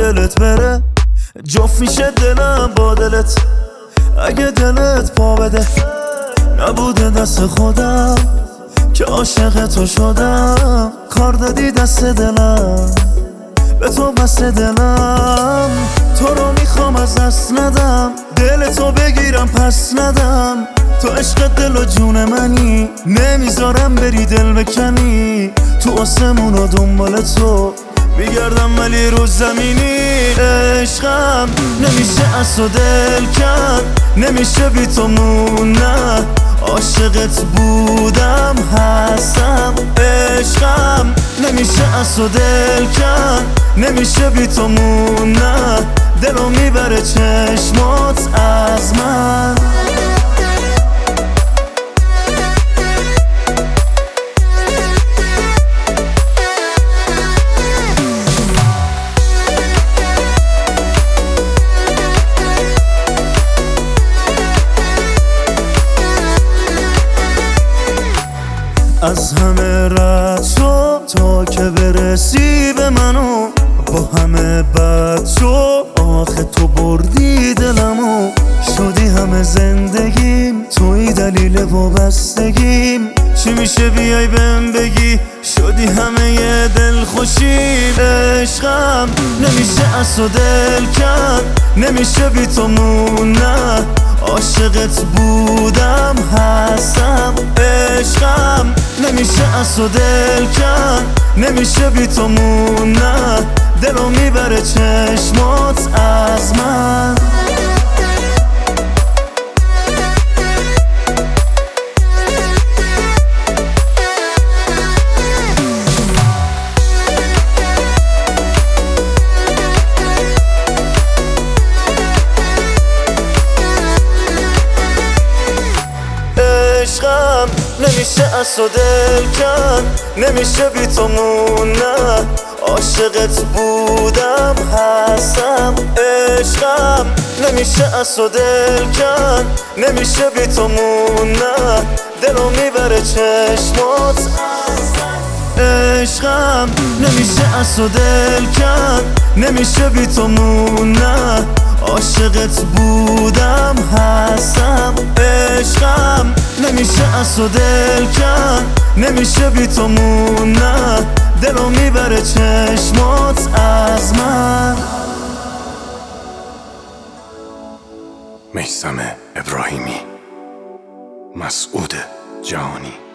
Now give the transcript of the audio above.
دلت بره جفت میشه دلم با دلت. اگه دلت پا بده نبوده دست خودم که عاشق تو شدم. کار دادی دست دلم به تو بست دلم. تو رو میخوام از دست ندم دل تو بگیرم پس ندم. تو عشق دل و جون منی نمیذارم بری دل بکنی. تو آسمون و دنبال تو بیگردم ولی رو زمینی. عشقم نمیشه از تو دل کرد نمیشه بی تو مونه. عاشقت بودم هستم. عشقم نمیشه از تو دل کرد نمیشه بی تو مونه. دلو میبره چشمات از من. از همه رد شو تا که برسی به منو. با همه بد شو آخه تو بردی دلمو. شدی همه زندگیم توی دلیل وابستگیم. چی میشه بیای بهم بگی شدی همه ی دل خوشی. عشقم نمیشه از تو دل کرد نمیشه بی تو مونه. عاشقت بودم هستم. عشقم نمیشه از تو دل کرد نمیشه بی تو مونه. دلو میبره چشمات از من. عشقم نمیشه از تو دل کرد نمیشه بی تو مونه. عاشقت بودم هستم. عشقم نمیشه از تو دل کرد نمیشه بی تو مونه. دلو میبره چشمات از من. عشقم نمیشه از تو دل کرد نمیشه بی تو مونه. عاشقت بودم هستم. عشقم نمیشه از تو دل کرد نمیشه بی تو مونه. دلو میبره چشمات از من. میثم ابراهیمی، مسعود جهانی.